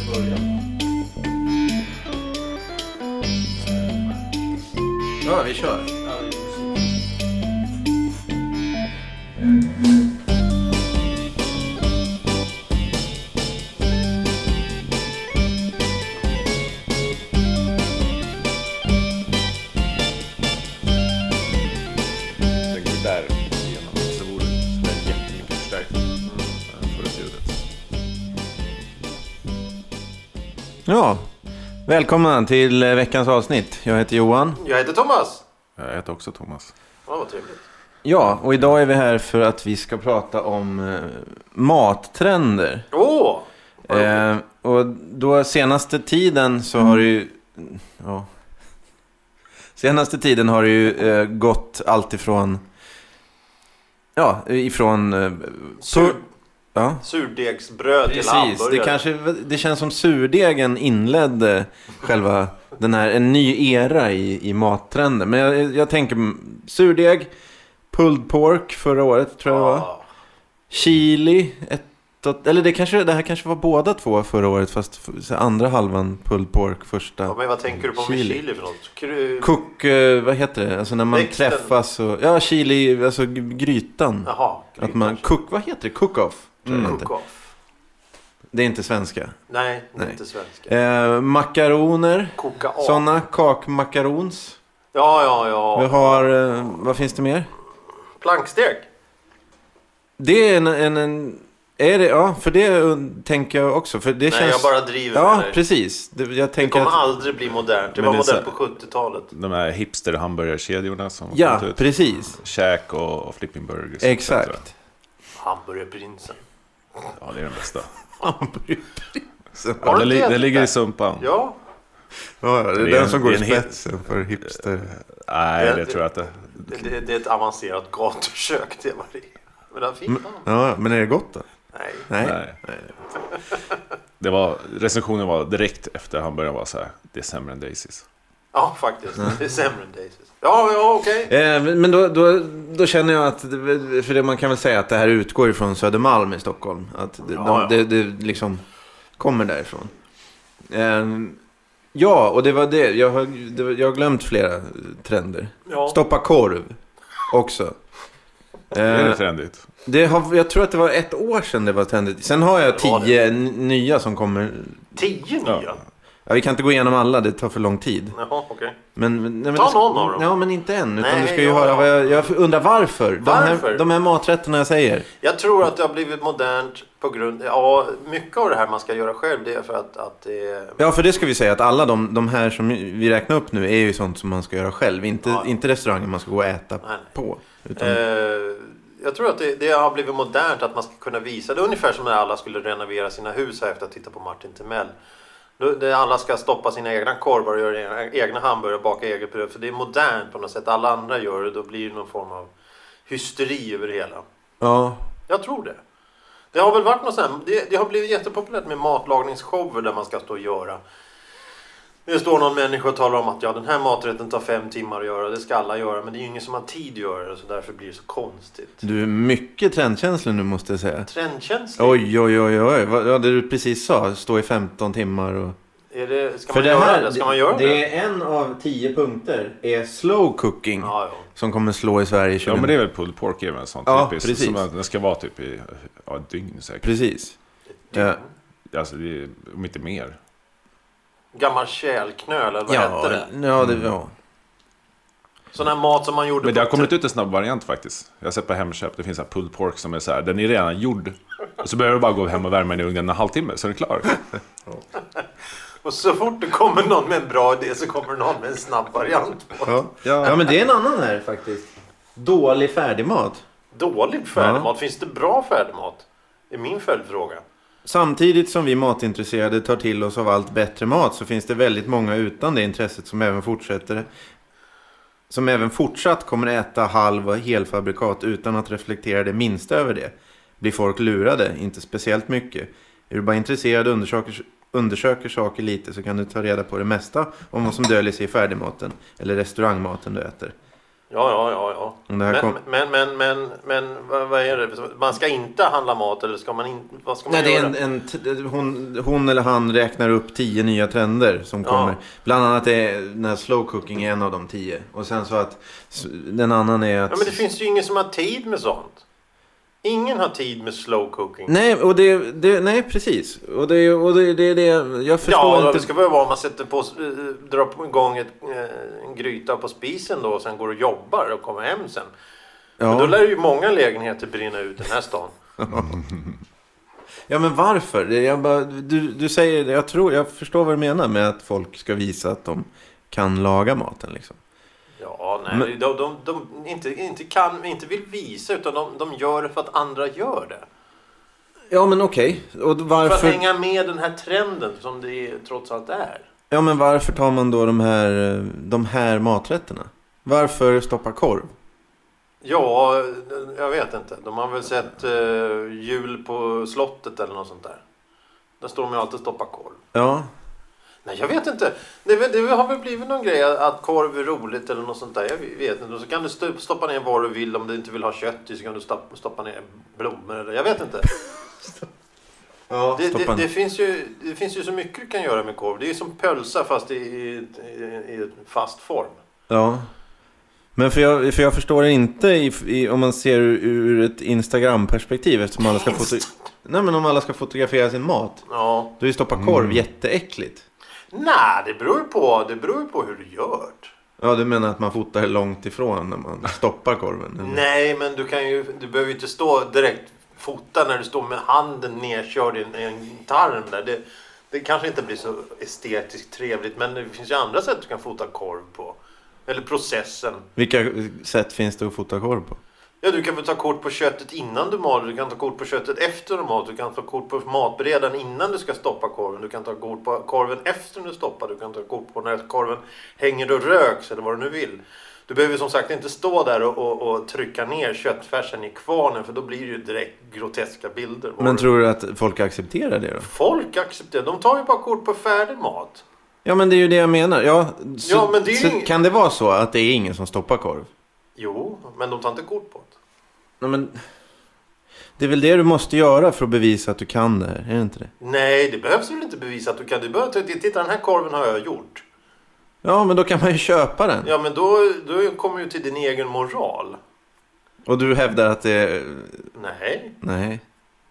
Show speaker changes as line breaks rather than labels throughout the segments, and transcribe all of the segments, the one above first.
Ja, vi kör. Ja, välkomna till veckans avsnitt. Jag heter Johan.
Jag heter Thomas.
Jag heter också Thomas.
Ja, vad trevligt.
Ja, och idag är vi här för att vi ska prata om mattrender. Och då senaste tiden så har det ju... Ja, senaste tiden har det ju gått allt ifrån... Ja, ifrån...
Surdegsbröd till hamburgare.
Det känns som surdegen inledde själva en ny era i mattrenden. Men jag tänker surdeg, pulled pork förra året tror jag det var. Chili, eller det här kanske var båda två förra året, fast andra halvan pulled pork, första.
Ja, men vad tänker du på med chili för något?
Cook, vad heter det? Alltså när man träffas och chili, alltså grytan.
Jaha,
att man vad heter det? Cook-off.
Cook-off.
Det är inte svenska.
Nej, det är inte svenska.
Makaroner. Sådana kakmakarons.
Ja.
Vi har, vad finns det mer?
Plankstek.
Det är är det, ja, för det tänker jag också. För det känns...
jag bara driver
med
det.
Ja, precis.
Det kommer aldrig bli modernt. Det var modernt på 70-talet.
De här hipster-hamburgerkedjorna som
ja, ut. Precis.
Shack och Flipping Burgers.
Exakt.
Hamburgerprinsen.
Ja, det är den bästa.
Hamburgerprinsen.
Ja, det ligger i Sumpan.
Ja.
Ja, det är den som går i spetsen för hipster.
Nej, det tror jag inte.
Det är ett avancerat gatukök, det var det. Men den fick
ja, men är det gott då?
Nej.
Recensionen var direkt efter hamburgaren var så här: det är sämre än Daisys.
Ja, faktiskt. Det är sämre än Daisys. Ja, okej.
Men då känner jag att för det man kan väl säga att det här utgår ifrån Södermalm i Stockholm, att det liksom kommer därifrån. Ja, och det var det. Jag har glömt flera trender. Ja. Stoppa korv också.
Är det trendigt?
Jag tror att det var 1 år sedan det var trendigt. Sen har jag 10 nya som kommer.
10 nya?
Ja, vi kan inte gå igenom alla, det tar för lång tid.
Jaha, okej.
Men
ta någon av dem.
Ja, men inte än. Utan du ska ju höra vad jag undrar varför. De här maträtterna jag säger. Jag
tror att det har blivit modernt på grund... Ja, mycket av det här man ska göra själv, det är för att det är...
Ja, för det ska vi säga att alla de här som vi räknar upp nu är ju sånt som man ska göra själv. Inte restauranger man ska gå och äta på. Utan...
Jag tror att det har blivit modernt att man ska kunna visa. Det är ungefär som när alla skulle renovera sina hus här efter att titta på Martin Timell. Där alla ska stoppa sina egna korvar och göra egna hamburgare och baka eget bröd. För det är modernt på något sätt. Alla andra gör det, då blir det någon form av hysteri över det hela.
Ja.
Jag tror det. Det har väl varit något sånt. Det har blivit jättepopulärt med matlagningsshower där man ska stå och göra. Det står någon människa och talar om att den här maträtten tar 5 timmar att göra. Det ska alla göra, men det är ju ingen som har tid att göra det. Så därför blir det så konstigt.
Du är mycket trendkänslig nu, måste jag säga.
Trendkänslig?
Oj. Vad du precis sa, stå i 15 timmar och...
Ska man göra det? Ska man göra det?
Det är 1 av 10 punkter är slow cooking som kommer slå i Sverige.
Ja, men det är väl pulled pork är väl sånt.
Ja,
typiskt.
precis.
Som det ska vara typ i ett dygn säkert.
Precis.
Alltså det är, om inte mer.
Gammal kälknöl eller vad hette det?
Ja.
Sån här mat som man gjorde.
Men det har kommit ut en snabb variant faktiskt. Jag har sett på Hemköp, det finns en pulled pork som är så här, den är redan gjord. Och så behöver du bara gå hem och värma den i ugnen en halvtimme så är den klar.
Och så fort det kommer någon med en bra idé så kommer någon med en snabb variant på.
Ja, men det är en annan här faktiskt. Dålig färdigmat.
Dålig färdigmat? Finns det bra färdigmat? Det är min följdfråga.
Samtidigt som vi matintresserade tar till oss av allt bättre mat så finns det väldigt många utan det intresset som även fortsatt kommer äta halv- och helfabrikat utan att reflektera det minsta över det. Blir folk lurade? Inte speciellt mycket. Är du bara intresserad och undersöker saker lite så kan du ta reda på det mesta om vad som döljer sig i färdigmaten eller restaurangmaten du äter.
Ja. Men vad är det? Man ska inte handla mat eller ska man inte? Vad ska man göra?
Det är hon eller han räknar upp 10 nya trender som kommer. Bland annat är den här slow cooking är en av de 10. Och sen så att den annan är att...
Ja, men det finns ju ingen som har tid med sånt. Ingen har tid med slow cooking.
Nej, och nej precis. Och det jag förstår inte.
Det ska väl vara om man sätter på drar på igång en gryta på spisen då och sen går och jobbar och kommer hem sen. Ja. Men då lär ju många lägenheter brinna ut i den här stan.
Ja, men varför? Du säger det, jag förstår vad du menar med att folk ska visa att de kan laga maten liksom.
Ja, nej, de inte vill visa utan de gör det för att andra gör det.
Ja, men okej. Och varför...
För att hänga med den här trenden som det trots allt är.
Ja, men varför tar man då de här maträtterna? Varför stoppa korv?
Ja, jag vet inte. De har väl sett jul på slottet eller något sånt där. Där står de ju alltid och stoppar korv.
Ja.
Nej, jag vet inte. Det har väl blivit någon grej att korv är roligt eller något sånt där. Jag vet inte. Och så kan du stoppa ner vad du vill. Om du inte vill ha kött i så kan du stoppa ner blommor eller jag vet inte. Ja, det finns ju så mycket du kan göra med korv. Det är ju som pölsa fast i fast form.
Ja. Men för jag förstår inte om man ser ur ett Instagram-perspektiv eftersom alla ska om alla ska fotografera sin mat.
Ja.
Då är stoppa korv jätteäckligt.
Nej, det beror ju på hur du gör det.
Ja, du menar att man fotar långt ifrån när man stoppar korven? Eller?
Nej, men du behöver ju inte stå direkt fota när du står med handen nedkörd i en tarm där. Det kanske inte blir så estetiskt trevligt, men det finns ju andra sätt du kan fota korv på. Eller processen.
Vilka sätt finns det att fota korv på?
Ja, du kan väl ta kort på köttet innan du maler. Du kan ta kort på köttet efter du maler. Du kan ta kort på matberedaren innan du ska stoppa korven. Du kan ta kort på korven efter du stoppar. Du kan ta kort på när korven hänger och röks eller vad du nu vill. Du behöver som sagt inte stå där och trycka ner köttfärsen i kvarnen för då blir det ju direkt groteska bilder.
Men tror du att folk accepterar det då?
Folk accepterar. De tar ju bara kort på färdig mat.
Ja, men det är ju det jag menar.
Men det är
kan det vara så att det är ingen som stoppar korv?
Jo, men de tar inte kort på det.
Nej, men det är väl det du måste göra för att bevisa att du kan det här, är det inte det?
Nej, det behövs väl inte bevisa att du kan. Du behöver titta, den här korven har jag gjort.
Ja, men då kan man ju köpa den.
Ja, men då kommer ju till din egen moral.
Och du hävdar att det... Nej.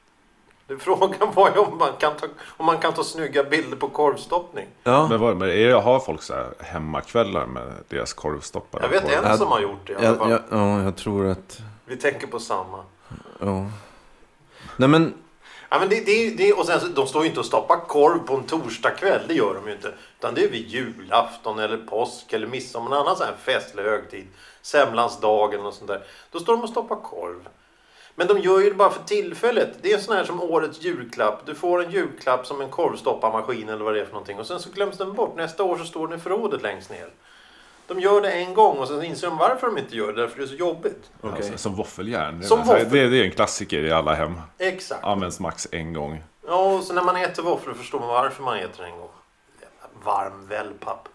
Frågan var ju om man kan ta snygga bilder på korvstoppning.
Ja. Men har folk så här hemmakvällar med deras korvstoppare?
Jag vet en som har gjort det i alla fall.
Ja, jag tror att...
Vi tänker på samma.
Ja. Nej, men...
Ja, men det och sen de står ju inte och stoppar korv på en torsdagkväll, det gör de ju inte. Utan det är vid julafton eller påsk eller midsommar, en annan sån här festlig högtid. Semlansdagen och sånt där. Då står de och stoppar korv. Men de gör ju det bara för tillfället. Det är en sån här som årets julklapp. Du får en julklapp som en korvstopparmaskin eller vad det är för någonting. Och sen så glöms den bort. Nästa år så står den i förrådet längst ner. De gör det en gång och sen inser de varför de inte gör det. Därför det är så jobbigt.
Okay. Alltså, som våffeljärn.
Det
är en klassiker i alla hem.
Exakt.
Används max en gång.
Ja, och så när man äter våfflor förstår man varför man äter en gång. Varm wellpapp.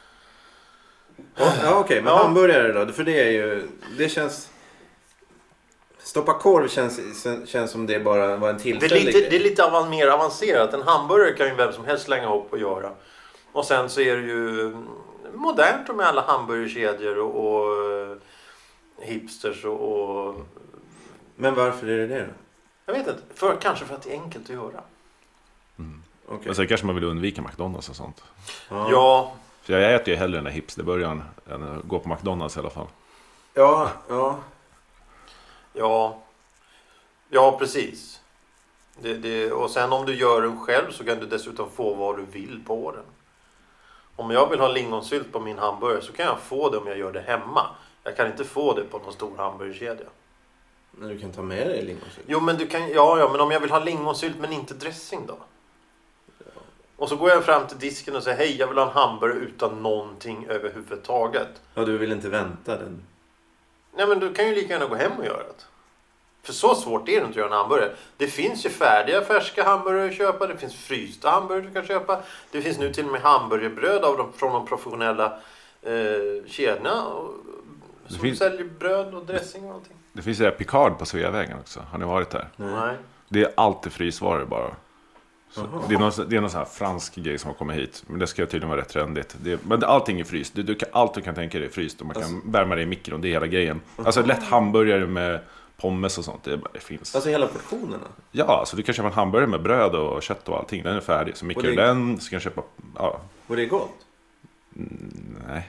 Ja, okej. Men hamburgare då? För det är ju... Det känns... Stoppa korv känns som det bara var en tillfällig.
Det är lite mer avancerat. En hamburgare kan ju vem som helst slänga ihop och göra. Och sen så är det ju modernt med alla hamburgerkedjor och hipsters och...
Men varför är det då?
Jag vet inte. Kanske för att det är enkelt att göra.
Mm. Okay. Men så kanske man vill undvika McDonalds och sånt.
Ja.
För jag äter ju hellre den där hipsterburgaren än att gå på McDonalds i alla fall.
Ja, precis. Och sen om du gör den själv så kan du dessutom få vad du vill på den. Om jag vill ha lingonsylt på min hamburgare så kan jag få det om jag gör det hemma. Jag kan inte få det på någon stor hamburgerkedja.
Men du kan ta med dig lingonsylt.
Jo, men du kan men om jag vill ha lingonsylt men inte dressing då. Ja. Och så går jag fram till disken och säger hej, jag vill ha en hamburgare utan någonting överhuvudtaget.
Ja, du vill inte vänta den.
Nej, men du kan ju lika gärna gå hem och göra det. För så svårt är det inte att göra en hamburgare. Det finns ju färdiga färska hamburgare att köpa. Det finns frysta hamburgare du kan köpa. Det finns nu till och med hamburgerbröd från de professionella kedjorna De säljer bröd och dressing och allting.
Det finns ju där Picard på Sveavägen också. Har ni varit där?
Nej.
Det är alltid frysvaror bara. Så det är någon sån här fransk grej som har kommit hit. Men det ska tydligen vara rätt trendigt. Men allting är fryst. Allt du kan tänka dig är fryst. Och man kan värma det i mikron. Det är hela grejen. Alltså lätt hamburgare med pommes och sånt. Det finns.
Alltså hela portionerna?
Ja, alltså du kan köpa en hamburgare med bröd och kött och allting. Den är färdig. Så mikro den. Så kan du köpa... Ja.
Och det är gott?
Nej.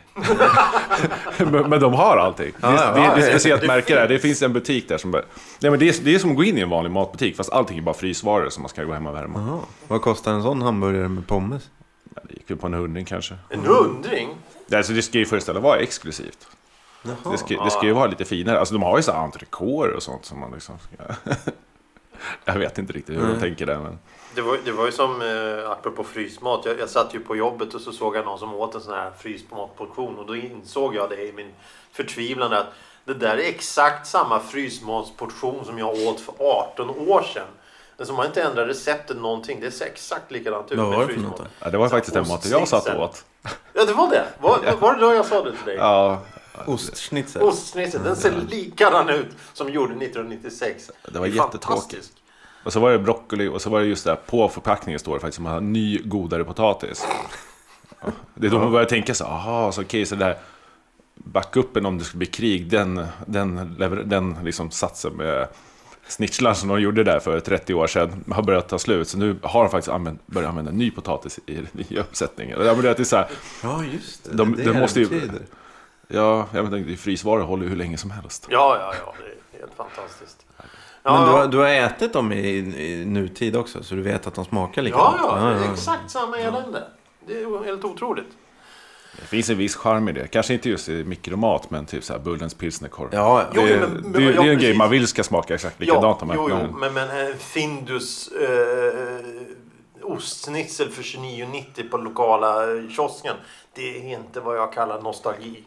men de har allting. Det är ett speciellt märke där. Det finns en butik där som... Nej, men det är som att gå in i en vanlig matbutik. Fast allting är bara frysvaror som man ska gå hem och värma.
Aha. Vad kostar en sån hamburgare med pommes?
Det gick ju på en 100 kanske.
En 100?
Alltså det ska ju föreställa vara exklusivt. Det ska ju vara lite finare. Alltså de har ju så entrecôter och sånt som man liksom ska... Jag vet inte riktigt hur de tänker där, men...
Det var ju som, apropå frysmat, jag satt ju på jobbet och så såg jag någon som åt en sån här frysmatportion och då insåg jag det i min förtvivlan att det där är exakt samma frysmatsportion som jag åt för 18 år sedan. Men som har inte ändrat receptet någonting, det ser exakt likadant ut med frysmat.
Ja, det var faktiskt den maten jag satt och åt.
Ja, det var det. Var det då jag sa det till dig?
Ja.
Ostschnitzel, den ser likadan ut som gjorde 1996.
Det var jättetråkigt. Och så var det broccoli och så var det just där på förpackningen står det faktiskt som en ny godare potatis. Det är då man börjar tänka så, så okej, så där backuppen om det skulle bli krig, den liksom satsen med snitchlar som de gjorde där för 30 år sedan har börjat ta slut. Så nu har de faktiskt börjat använda ny potatis i nya uppsättningar. Och det har börjat så här,
ja, just det.
Det måste ju... Ja, jag vet inte, frysvaror håller hur länge som helst.
Ja, det är helt fantastiskt.
Men du har ätit dem i nutid också, så du vet att de smakar likadant.
Ja, det är exakt samma elände. Det är helt otroligt.
Det finns en viss charm i det. Kanske inte just i mikromat, men typ så här Bullens pilsnerkorv.
Ja,
det är en grej man vill ska smaka exakt likadant.
Men Findus ostschnitzel för 29,90 på lokala kiosken, det är inte vad jag kallar nostalgi.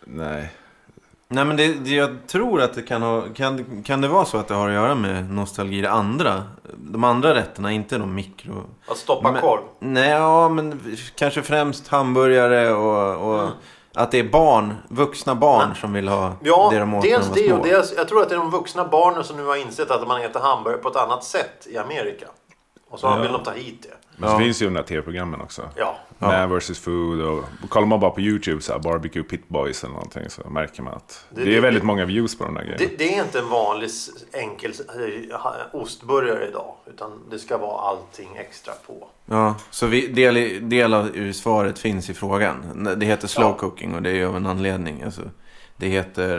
Nej, men jag tror att det kan det vara så att det har att göra med nostalgi. De andra rätterna, inte de mikro...
Att stoppa korv?
Nej, men kanske främst hamburgare och att det är vuxna barn som vill ha det de åt när de var små.
Jag tror att det är de vuxna barnen som nu har insett att man äter hamburgare på ett annat sätt i Amerika. Och så vill de ta hit det.
Men det finns ju de där tv-programmen också.
Ja.
Man vs. Food och kollar man bara på YouTube så här, Barbecue Pit Boys eller någonting, så märker man att det är väldigt många views på de där grejerna.
Det är inte en vanlig enkel ostburgare idag, utan det ska vara allting extra på.
Ja, så del av svaret finns i frågan. Det heter slow cooking och det är av en anledning. Alltså, det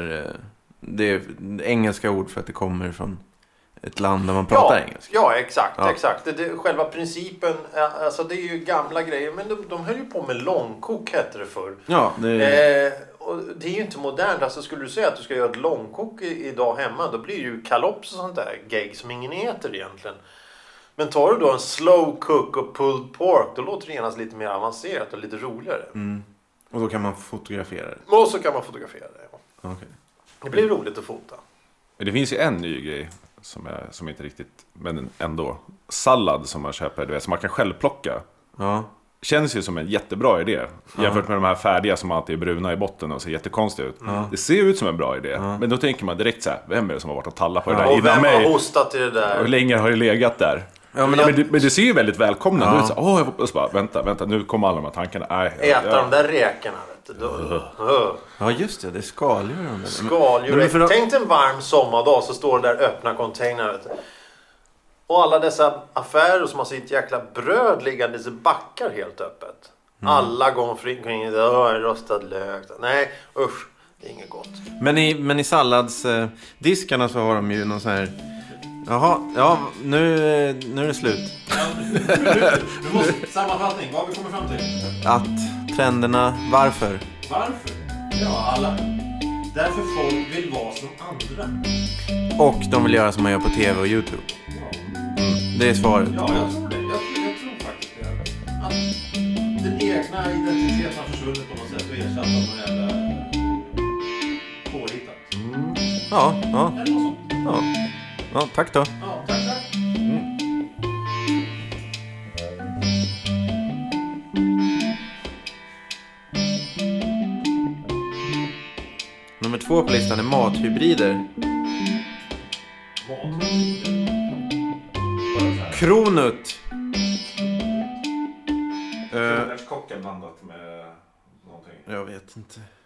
är engelska ord för att det kommer från ett land där man pratar engelska.
Ja, exakt. Själva principen, alltså det är ju gamla grejer, men de höll ju på med långkok, heter det förr.
Ja,
och det är ju inte modernt. Alltså skulle du säga att du ska göra ett långkok idag hemma, då blir det ju kalops och sånt där gegg som ingen äter egentligen. Men tar du då en slow cook och pulled pork, då låter det genast lite mer avancerat och lite roligare.
Och då kan man fotografera det.
Och så kan man fotografera det, ja.
Okay.
Det blir roligt att fota.
Det finns ju en ny grej som inte riktigt, men ändå. Sallad som man köper, du vet, som man kan själv plocka.
Ja.
Känns ju som en jättebra idé. Jämfört med de här färdiga som alltid är bruna i botten och ser jättekonstigt ut. Det ser ut som en bra idé. Men då tänker man direkt så här, vem är det som har varit och tallat på det där
och
innan
vem
mig?
har hostat i det där?
Och hur länge har det legat där? Ja, men det ser ju väldigt välkomnande ut. Och så bara, vänta, nu kommer alla de här tankarna.
Äta de där räkorna, vet du.
Ja, just det, det är skaldjur.
Tänk en varm sommardag så står det där öppna containrar, vet du. Och alla dessa affärer som har sitt jäkla bröd liggande i backar helt öppet. Alla går omkring rostad lök. Nej, usch, det är inget gott.
Men i salladsdiskarna så har de ju någon sån här... Jaha, ja, nu är det slut.
Du måste sammanfattning, vad har vi kommit fram till?
Att trenderna, varför?
Ja, alla. Därför folk vill vara som andra.
Och de vill göra som man gör på tv och YouTube. Det är svaret.
Ja, jag tror det. Jag tror faktiskt det. Att den egna identiteten har försvunnit på något sätt och ersatt av någon jävla påhittat.
Ja.
Eller något sånt.
Ja, tack då.
Ja, tack.
Nummer 2. 2 på listan är mathybrider. Kronut.
Kocken blandat med någonting.
Jag vet inte.